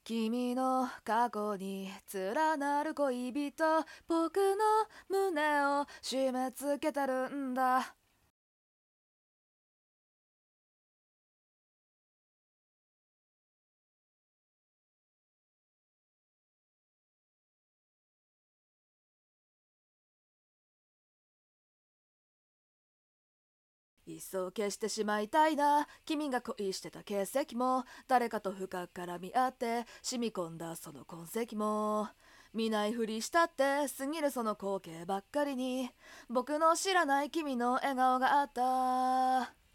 君の過去に連なる恋人、僕の胸を締め付けてるんだ。いっそ消してしまいたいな。君が恋してた形跡も、誰かと深く絡み合って染み込んだその痕跡も、見ないふりしたって過ぎるその光景ばっかりに、僕の知らない君の笑顔があった。